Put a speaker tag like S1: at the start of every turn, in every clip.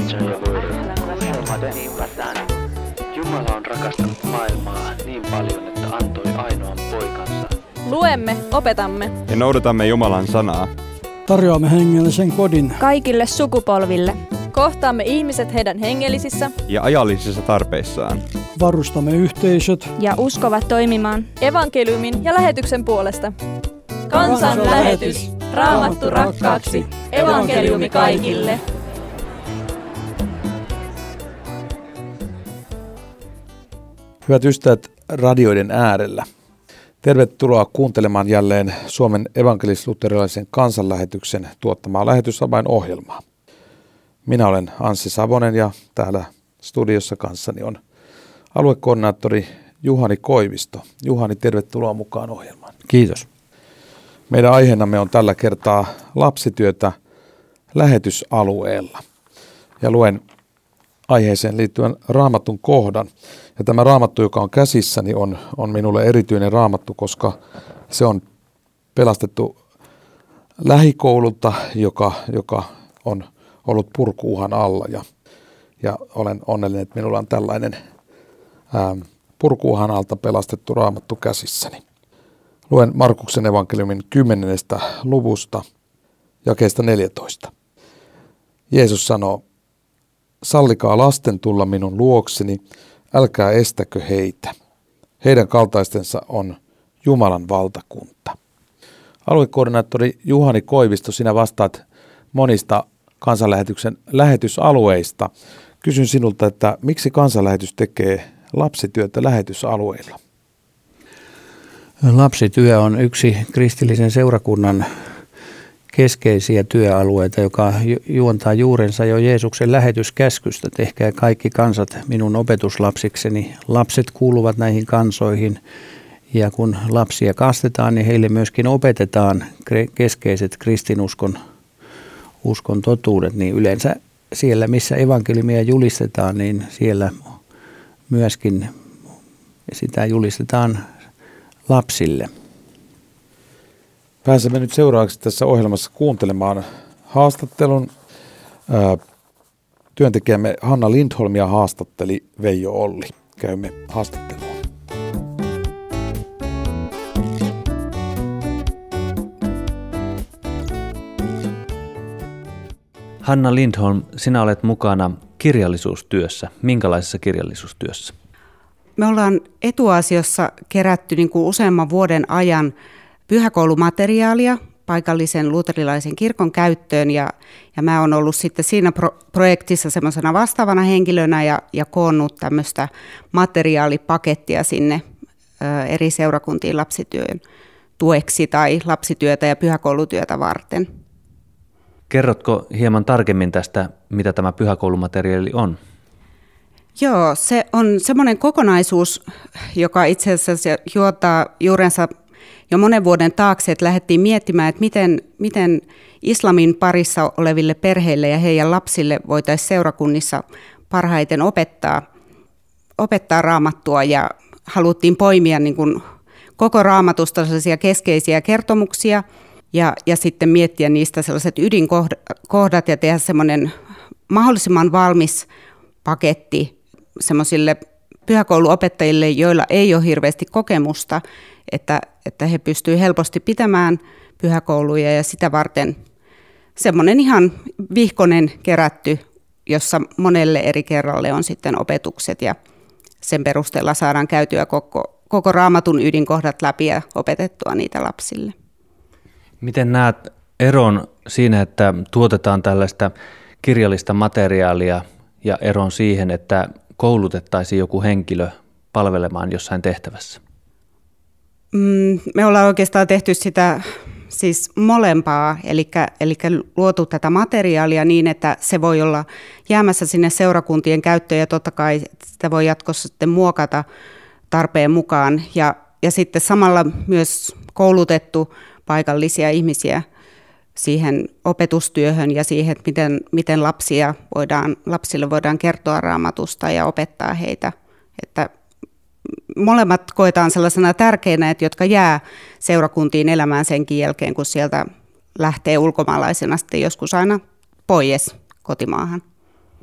S1: Jumala on rakastanut maailmaa niin paljon, että antoi ainoan poikansa.
S2: Luemme, opetamme
S3: ja noudatamme Jumalan sanaa.
S4: Tarjoamme hengellisen kodin
S5: kaikille sukupolville.
S2: Kohtaamme ihmiset heidän hengellisissä
S3: ja ajallisissa tarpeissaan.
S4: Varustamme yhteisöt
S5: ja uskovat toimimaan
S2: evankeliumin ja lähetyksen puolesta. Kansan lähetys. Raamattu rakkaaksi. Evankeliumi kaikille.
S6: Hyvät ystävät radioiden äärellä. Tervetuloa kuuntelemaan jälleen Suomen evankelis-luterilaisen kansanlähetyksen tuottamaa lähetysavainohjelmaa. Minä olen Anssi Savonen ja täällä studiossa kanssani on aluekoordinaattori Juhani Koivisto. Juhani, tervetuloa mukaan ohjelmaan.
S7: Kiitos.
S6: Meidän aiheenamme on tällä kertaa lapsityötä lähetysalueella. Ja luen aiheeseen liittyen raamatun kohdan. Ja tämä raamattu, joka on käsissäni, on minulle erityinen raamattu, koska se on pelastettu lähikoululta, joka on ollut purku-uhan alla. Ja olen onnellinen, että minulla on tällainen purku-uhan alta pelastettu raamattu käsissäni. Luen Markuksen evankeliumin 10. luvusta, jakeesta 14. Jeesus sanoo, sallikaa lasten tulla minun luokseni, älkää estäkö heitä. Heidän kaltaistensa on Jumalan valtakunta. Aluekoordinaattori Juhani Koivisto, sinä vastaat monista kansanlähetyksen lähetysalueista. Kysyn sinulta, että miksi kansanlähetys tekee lapsityötä lähetysalueilla?
S7: Lapsityö on yksi kristillisen seurakunnan keskeisiä työalueita, joka juontaa juurensa jo Jeesuksen lähetyskäskystä. Tehkää kaikki kansat minun opetuslapsikseni. Lapset kuuluvat näihin kansoihin ja kun lapsia kastetaan, niin heille myöskin opetetaan keskeiset kristinuskon totuudet. Niin yleensä siellä, missä evankeliumia julistetaan, niin siellä myöskin sitä julistetaan lapsille.
S6: Pääsemme nyt seuraavaksi tässä ohjelmassa kuuntelemaan haastattelun. Työntekijämme Hanna Lindholmia haastatteli Veijo Olli. Käymme haastatteluun.
S1: Hanna Lindholm, sinä olet mukana kirjallisuustyössä. Minkälaisessa kirjallisuustyössä?
S8: Me ollaan Etuasiossa kerätty useamman vuoden ajan pyhäkoulumateriaalia paikallisen luterilaisen kirkon käyttöön ja mä oon ollut sitten siinä projektissa semmoisena vastaavana henkilönä ja koonnut tämmöistä materiaalipakettia sinne eri seurakuntiin lapsityön tueksi tai lapsityötä ja pyhäkoulutyötä varten.
S1: Kerrotko hieman tarkemmin tästä, mitä tämä pyhäkoulumateriaali on? Joo, se on semmoinen kokonaisuus, joka itse asiassa juontaa juurensa jo monen vuoden taakse, että lähdettiin miettimään, että miten islamin parissa oleville perheille ja heidän lapsille voitaisiin seurakunnissa parhaiten opettaa raamattua ja haluttiin poimia niin kuin koko raamatusta sellaisia keskeisiä kertomuksia ja sitten miettiä niistä sellaiset ydinkohdat ja tehdä semmoinen mahdollisimman valmis paketti semmoisille pyhäkouluopettajille, joilla ei ole hirveästi kokemusta, että he pystyvät helposti pitämään pyhäkouluja ja sitä varten semmoinen ihan vihkonen kerätty, jossa monelle eri kerralle on sitten opetukset ja sen perusteella saadaan käytyä koko raamatun ydinkohdat läpi ja opetettua niitä lapsille. Miten näet eron siinä, että tuotetaan tällaista kirjallista materiaalia ja eron siihen, että koulutettaisiin joku henkilö palvelemaan jossain tehtävässä?
S8: Me ollaan oikeastaan tehty sitä siis molempaa, eli luotu tätä materiaalia niin, että se voi olla jäämässä sinne seurakuntien käyttöön ja totta kai sitä voi jatkossa sitten muokata tarpeen mukaan ja sitten samalla myös koulutettu paikallisia ihmisiä siihen opetustyöhön ja siihen, että miten lapsille voidaan kertoa raamatusta ja opettaa heitä. Että molemmat koetaan sellaisena tärkeinä, että jotka jää seurakuntiin elämään senkin jälkeen, kun sieltä lähtee ulkomaalaisena sitten joskus aina pois kotimaahan.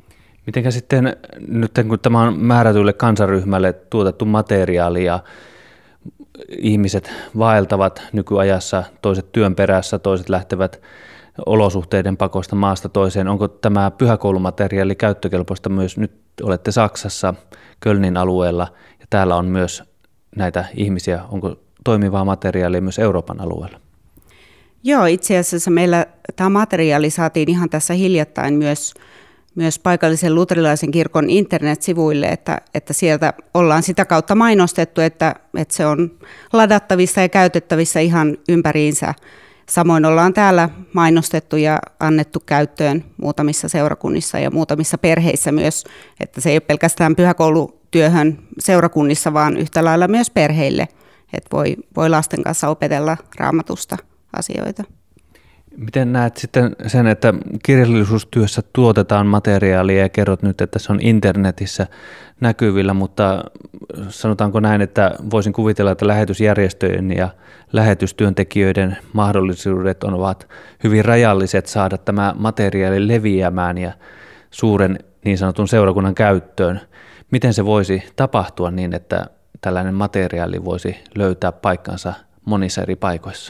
S1: Mitenkä sitten nyt kun tämä on määrätylle kansaryhmälle tuotettu materiaali ja ihmiset vaeltavat nykyajassa, toiset työn perässä, toiset lähtevät olosuhteiden pakosta maasta toiseen. Onko tämä pyhäkoulumateriaali käyttökelpoista myös? Nyt olette Saksassa, Kölnin alueella ja täällä on myös näitä ihmisiä. Onko toimivaa materiaalia myös Euroopan alueella?
S8: Joo, itse asiassa meillä tämä materiaali saatiin ihan tässä hiljattain myös paikallisen luterilaisen kirkon internetsivuille, että sieltä ollaan sitä kautta mainostettu, että se on ladattavissa ja käytettävissä ihan ympäriinsä. Samoin ollaan täällä mainostettu ja annettu käyttöön muutamissa seurakunnissa ja muutamissa perheissä myös, että se ei ole pelkästään pyhäkoulutyöhön seurakunnissa, vaan yhtä lailla myös perheille, että voi lasten kanssa opetella Raamatusta asioita.
S1: Miten näet sitten sen, että kirjallisuustyössä tuotetaan materiaalia ja kerrot nyt, että se on internetissä näkyvillä, mutta sanotaanko näin, että voisin kuvitella, että lähetysjärjestöjen ja lähetystyöntekijöiden mahdollisuudet ovat hyvin rajalliset saada tämä materiaali leviämään ja suuren niin sanotun seurakunnan käyttöön. Miten se voisi tapahtua niin, että tällainen materiaali voisi löytää paikkansa monissa eri paikoissa?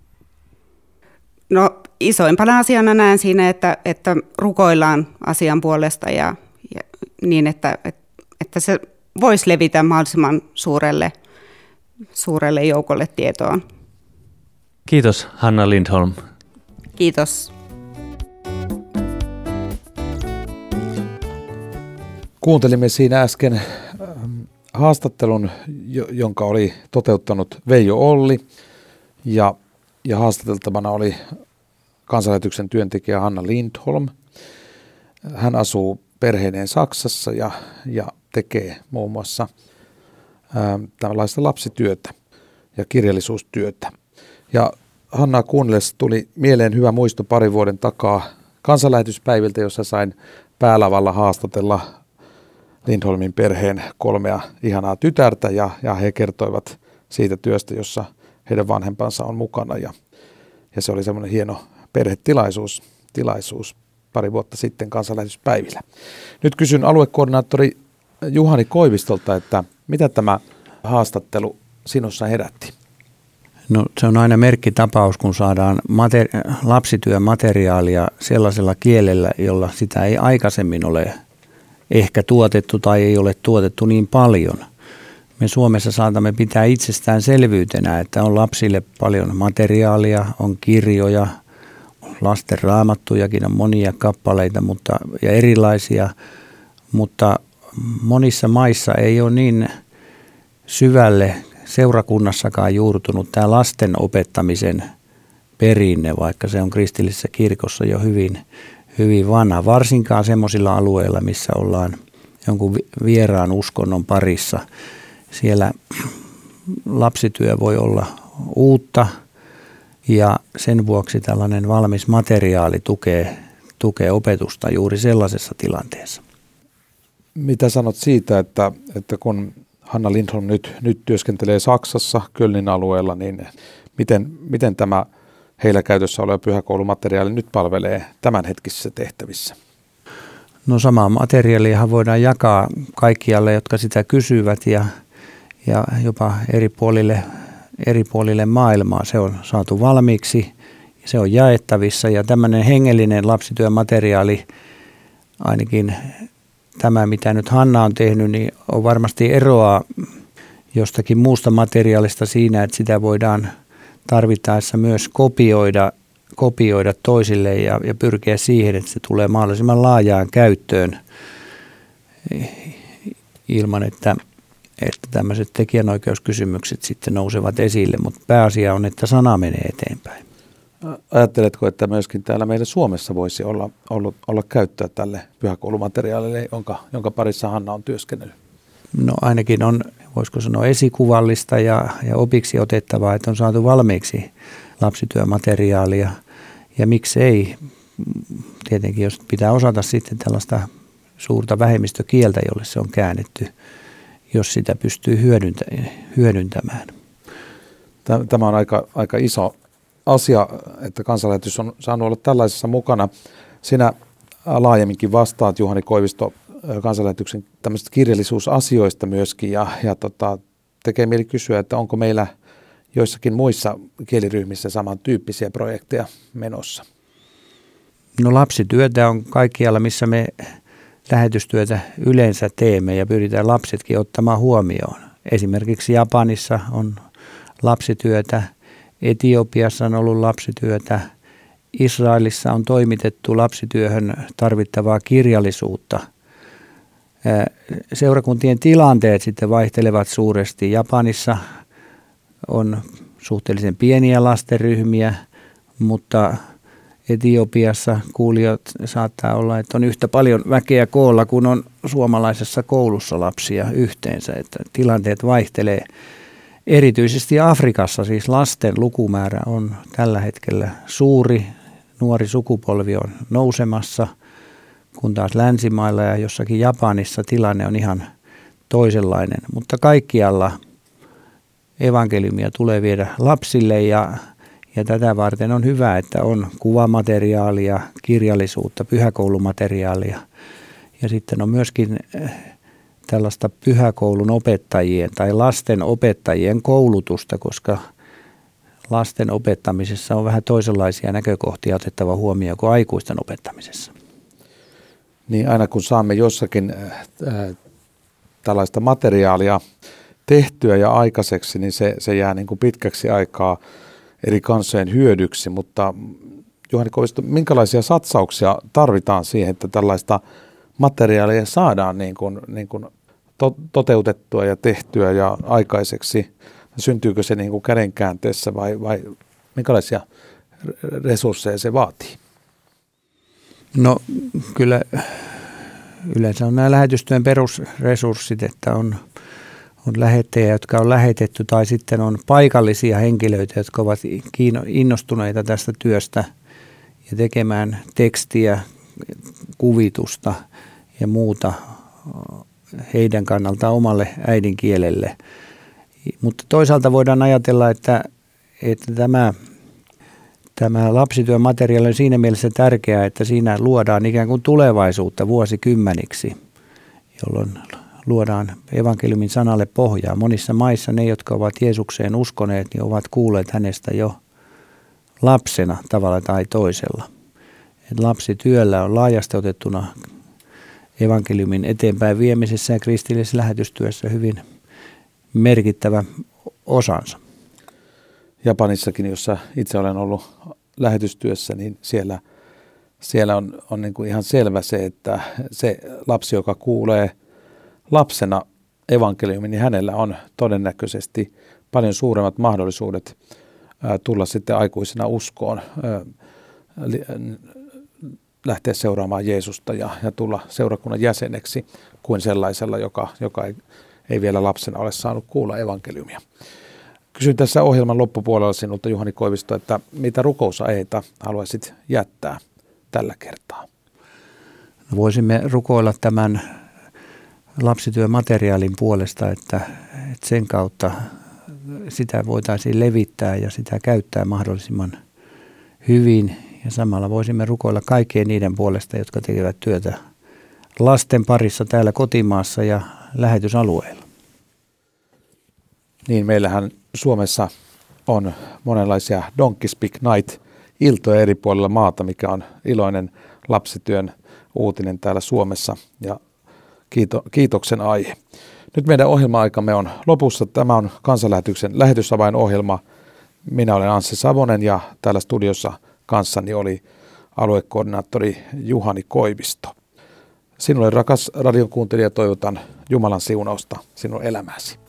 S8: No isoimpana asiana näen siinä, että rukoillaan asian puolesta ja niin, että se voisi levitä mahdollisimman suurelle joukolle tietoon.
S1: Kiitos Hanna Lindholm.
S8: Kiitos.
S6: Kuuntelimme siinä äsken haastattelun, jonka oli toteuttanut Veijo Olli ja haastateltavana oli Kansanlähetyksen työntekijä Hanna Lindholm. Hän asuu perheineen Saksassa ja tekee muun muassa tällaista lapsityötä ja kirjallisuustyötä. Ja Hannaa kuunnellessa tuli mieleen hyvä muisto pari vuoden takaa kansanlähetyspäiviltä, jossa sain päälavalla haastatella Lindholmin perheen 3 ihanaa tytärtä ja he kertoivat siitä työstä, jossa heidän vanhempansa on mukana ja se oli semmoinen hieno perhetilaisuus pari vuotta sitten kansanlähetyspäivillä. Nyt kysyn aluekoordinaattori Juhani Koivistolta, että mitä tämä haastattelu sinussa herätti?
S7: No se on aina merkkitapaus, kun saadaan lapsityömateriaalia sellaisella kielellä, jolla sitä ei aikaisemmin ole ehkä tuotettu tai ei ole tuotettu niin paljon. Me Suomessa saatamme pitää itsestäänselvyytenä, että on lapsille paljon materiaalia, on kirjoja, lasten raamattujakin on monia kappaleita ja erilaisia, mutta monissa maissa ei ole niin syvälle seurakunnassakaan juurtunut tämä lasten opettamisen perinne, vaikka se on kristillisessä kirkossa jo hyvin vanha, varsinkaan semmoisilla alueilla, missä ollaan jonkun vieraan uskonnon parissa. Siellä lapsityö voi olla uutta ja sen vuoksi tällainen valmis materiaali tukee opetusta juuri sellaisessa tilanteessa.
S6: Mitä sanot siitä, että kun Hanna Lindholm nyt työskentelee Saksassa, Kölnin alueella, niin miten tämä heillä käytössä oleva pyhäkoulumateriaali nyt palvelee tämänhetkisissä tehtävissä?
S7: No samaa materiaalia voidaan jakaa kaikkialle, jotka sitä kysyvät ja jopa eri puolille maailmaa. Se on saatu valmiiksi, se on jaettavissa ja tämmöinen hengellinen lapsityömateriaali, ainakin tämä mitä nyt Hanna on tehnyt, niin on varmasti eroa jostakin muusta materiaalista siinä, että sitä voidaan tarvittaessa myös kopioida toisille ja pyrkiä siihen, että se tulee mahdollisimman laajaan käyttöön ilman, että tämmöiset tekijänoikeuskysymykset sitten nousevat esille, mutta pääasia on, että sana menee eteenpäin.
S6: Ajatteletko, että myöskin täällä meillä Suomessa voisi olla käyttöä tälle pyhäkoulumateriaalille, jonka parissa Hanna on työskennellyt?
S7: No ainakin on, voisiko sanoa, esikuvallista ja opiksi otettavaa, että on saatu valmiiksi lapsityömateriaalia. Ja miksei, tietenkin jos pitää osata sitten tällaista suurta vähemmistökieltä, jolle se on käännetty, jos sitä pystyy hyödyntämään.
S6: Tämä on aika iso asia, että Kansanlähetys on saanut olla tällaisessa mukana. Sinä laajemminkin vastaat, Juhani Koivisto, kansanlähetyksen tämmöisistä kirjallisuusasioista myöskin ja tekee mieli kysyä, että onko meillä joissakin muissa kieliryhmissä samantyyppisiä projekteja menossa?
S7: No lapsityötä on kaikkialla, missä me lähetystyötä yleensä teemme ja pyritään lapsetkin ottamaan huomioon. Esimerkiksi Japanissa on lapsityötä, Etiopiassa on ollut lapsityötä, Israelissa on toimitettu lapsityöhön tarvittavaa kirjallisuutta. Seurakuntien tilanteet sitten vaihtelevat suuresti. Japanissa on suhteellisen pieniä lastenryhmiä, mutta Etiopiassa kuulijat saattaa olla, että on yhtä paljon väkeä koolla kuin on suomalaisessa koulussa lapsia yhteensä. Että tilanteet vaihtelee. Erityisesti Afrikassa siis lasten lukumäärä on tällä hetkellä suuri. Nuori sukupolvi on nousemassa, kun taas länsimailla ja jossakin Japanissa tilanne on ihan toisenlainen. Mutta kaikkialla evankeliumia tulee viedä lapsille ja tätä varten on hyvä, että on kuvamateriaalia, kirjallisuutta, pyhäkoulumateriaalia ja sitten on myöskin tällaista pyhäkoulun opettajien tai lasten opettajien koulutusta, koska lasten opettamisessa on vähän toisenlaisia näkökohtia otettava huomioon kuin aikuisten opettamisessa.
S6: Niin aina kun saamme jossakin tällaista materiaalia tehtyä ja aikaiseksi, niin se jää niin kuin pitkäksi aikaa eri kansojen hyödyksi, mutta Juhani Koivisto, minkälaisia satsauksia tarvitaan siihen, että tällaista materiaalia saadaan niin kuin toteutettua ja tehtyä ja aikaiseksi? Syntyykö se niin kuin kädenkäänteessä vai minkälaisia resursseja se vaatii?
S7: No kyllä yleensä on nämä lähetystyön perusresurssit, että on lähettäjiä, jotka on lähetetty tai sitten on paikallisia henkilöitä, jotka ovat innostuneita tästä työstä ja tekemään tekstiä, kuvitusta ja muuta heidän kannaltaan omalle äidinkielelle. Mutta toisaalta voidaan ajatella, että tämä lapsityömateriaali on siinä mielessä tärkeää, että siinä luodaan ikään kuin tulevaisuutta vuosikymmeniksi, jolloin luodaan evankeliumin sanalle pohjaa. Monissa maissa ne, jotka ovat Jeesukseen uskoneet, niin ovat kuulleet hänestä jo lapsena tavalla tai toisella. Et lapsityöllä on laajasti otettuna evankeliumin eteenpäin viemisessä ja kristillisessä lähetystyössä hyvin merkittävä osansa.
S6: Japanissakin, jossa itse olen ollut lähetystyössä, niin siellä on niin kuin ihan selvä se, että se lapsi, joka kuulee lapsena evankeliumin, niin hänellä on todennäköisesti paljon suuremmat mahdollisuudet tulla sitten aikuisena uskoon, lähteä seuraamaan Jeesusta ja tulla seurakunnan jäseneksi kuin sellaisella, joka ei vielä lapsena ole saanut kuulla evankeliumia. Kysyn tässä ohjelman loppupuolella sinulta, Juhani Koivisto, että mitä rukousaiheita haluaisit jättää tällä kertaa?
S7: No voisimme rukoilla tämän lapsityömateriaalin puolesta, että sen kautta sitä voitaisiin levittää ja sitä käyttää mahdollisimman hyvin. Ja samalla voisimme rukoilla kaikkien niiden puolesta, jotka tekevät työtä lasten parissa täällä kotimaassa ja lähetysalueilla.
S6: Niin, meillähän Suomessa on monenlaisia Donkey Speak Night-iltoja eri puolilla maata, mikä on iloinen lapsityön uutinen täällä Suomessa ja kiitoksen aihe. Nyt meidän ohjelma-aikamme on lopussa. Tämä on Kansanlähetyksen lähetysavainohjelma. Minä olen Anssi Savonen ja täällä studiossa kanssani oli aluekoordinaattori Juhani Koivisto. Sinulle, rakas radion kuuntelija, toivotan Jumalan siunausta sinun elämääsi.